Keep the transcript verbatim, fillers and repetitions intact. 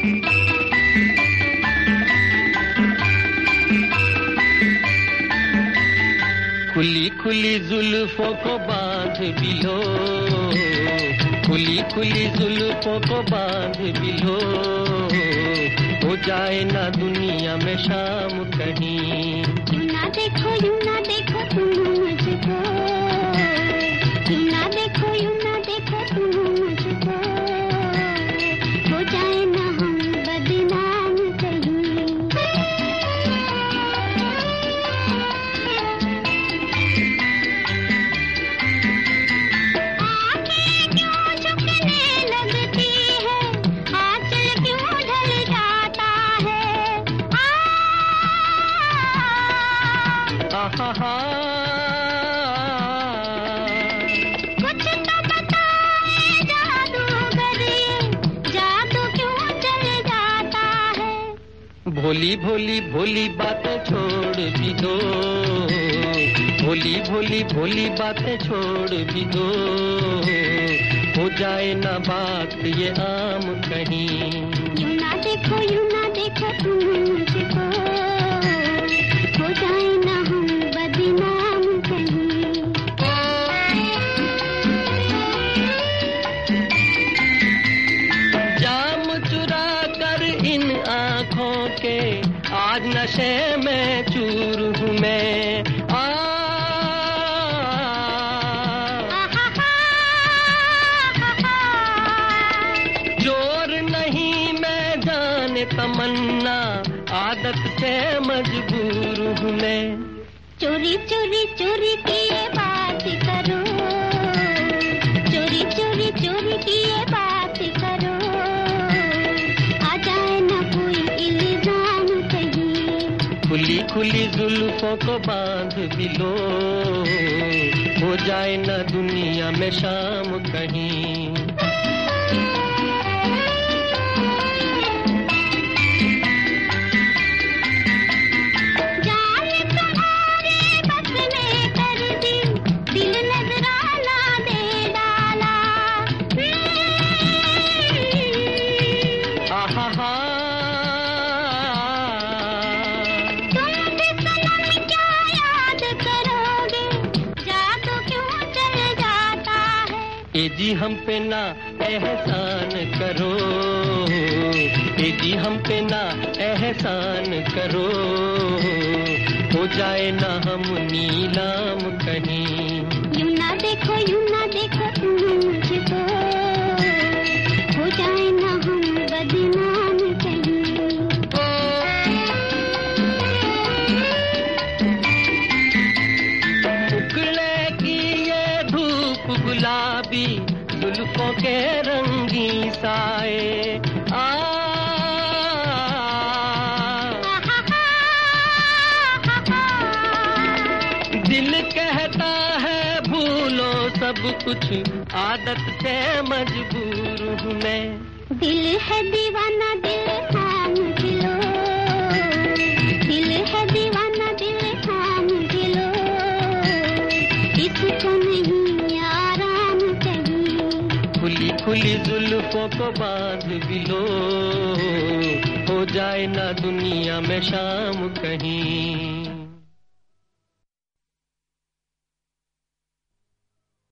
खुली खुली जुल्फों को बांध भी लो, खुली खुली जुल्फों को बांध भी लो, हो जाए ना दुनिया में शाम कहीं। यूं ना देखो यूं ना देखो तुम मुझको, यूं ना देखो यूं ना देखो तुम मुझको, हो जाए ना हम बदनाम कहीं। आँखें क्यों झुकने लगती है, आँचल क्यों ढल जाता है। आ हा हा कुछ तो बताए जादूगर, ये जादू क्यों चल जाता है। भोली भोली भोली बातें छोड़ भी दो, भोली भोली भोली बातें छोड़ भी दो, हो जाए ना बात ये आम कहीं। यूं ना देखो यूं ना देखो तुम मुझको, हो जाए ना हम बदनाम कहीं। जाम चुरा कर इन आँखों के आज नशे में चूर हूँ मैं। आ जोर नहीं मैं जाने तमन्ना, आदत से मजबूर हूँ मैं। चोरी चोरी चोरी की ये बात करो, चोरी चोरी चोरी की ये बात करो, आ जाए ना कोई इल्जाम कहीं। खुली खुली जुल्फों को बांध भी लो, हो जाए ना दुनिया में शाम कहीं। जान तुम्हारे बस में कर दी, दिल नजराना दे डाला। आहा हा तुम भी सनम क्या याद करोगे, जादू क्यों चल जाता है। ए जी हम पे ना एहसान करो, ए जी हम पे ना एहसान करो, हो जाए ना हम नीलाम कहीं। यूं ना देखो यूं ना देखो तुम मुझको, हो जाए ना हम बदनाम कहीं। उगले की ये धूप गुलाबी, जुल्फों के रंगी साए। आ दिल कहता है भूलो सब कुछ, आदत से मजबूर हूँ मैं। दिल है दीवाना दिल थाम के लो, दिल है दीवाना दिल थाम के लो, इसको नहीं आराम कहीं। खुली खुली जुल्फों को बांध भी लो, हो जाए ना दुनिया में शाम कहीं।